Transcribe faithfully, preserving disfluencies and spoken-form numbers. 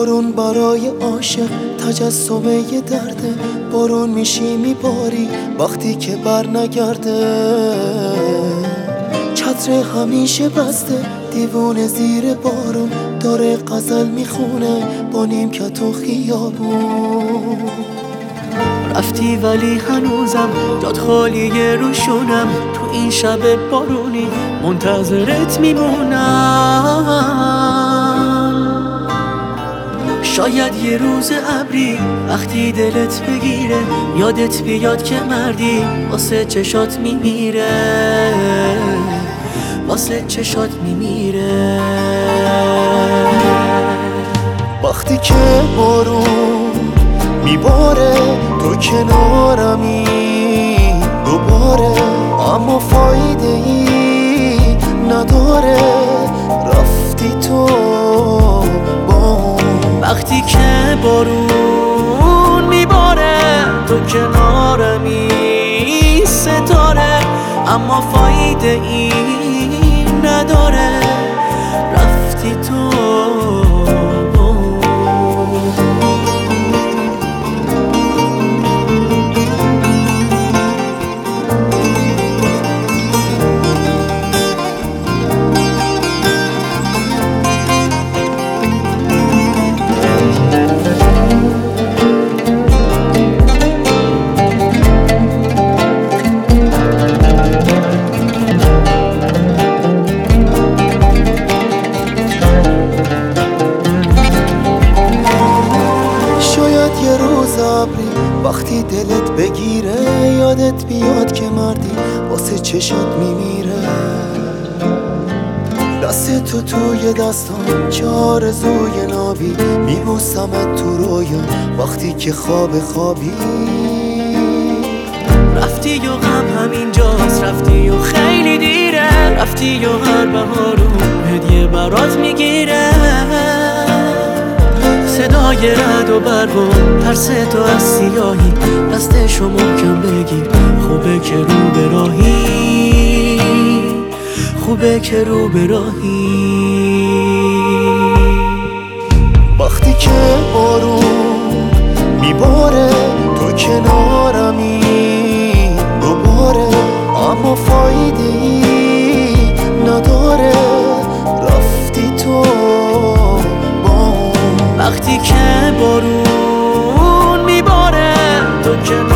بارون برای عاشق تجسم یه درده، بارون میشی میباری وقتی که بر نگرده. چتر همیشه بسته، دیوونه زیر بارون داره غزل میخونه با نیمکت و خیابون. رفتی ولی هنوزم جات خالیه روشونم، تو این شب بارونی منتظرت میمونم. شاید یه روز ابری وقتی دلت بگیره یادت بیاد که مردی واسه چشات میمیره، واسه چشات میمیره. وقتی که بارون میباره تو کنارمی دوباره، اما فایده ای نداره رفتی تو با. وقتی که بارون میباره تو کنارمی ستاره، اما فایده ای نداره رفتی تو. وقتی دلت بگیره یادت بیاد که مردی واسه چشات میمیره. دست تو توی دستان چه آرزوی نابی، میبوسمت تو رویا وقتی که خواب خوابی. رفتی و غم همینجاست، رفتی و خیلی دیره، رفتی و هر بهارون هدیه برات میگیره. صدای رعد و برق و ترس تو از سیاهی، دستشو محکم بگیر خوبه که رو به راهی، خوبه که رو به راهی. وقتی که بارون میباره تو کنارمی دوباره، اما فایده ای نداره رفتی تو. وقتی که بارون میباره تو کنارمی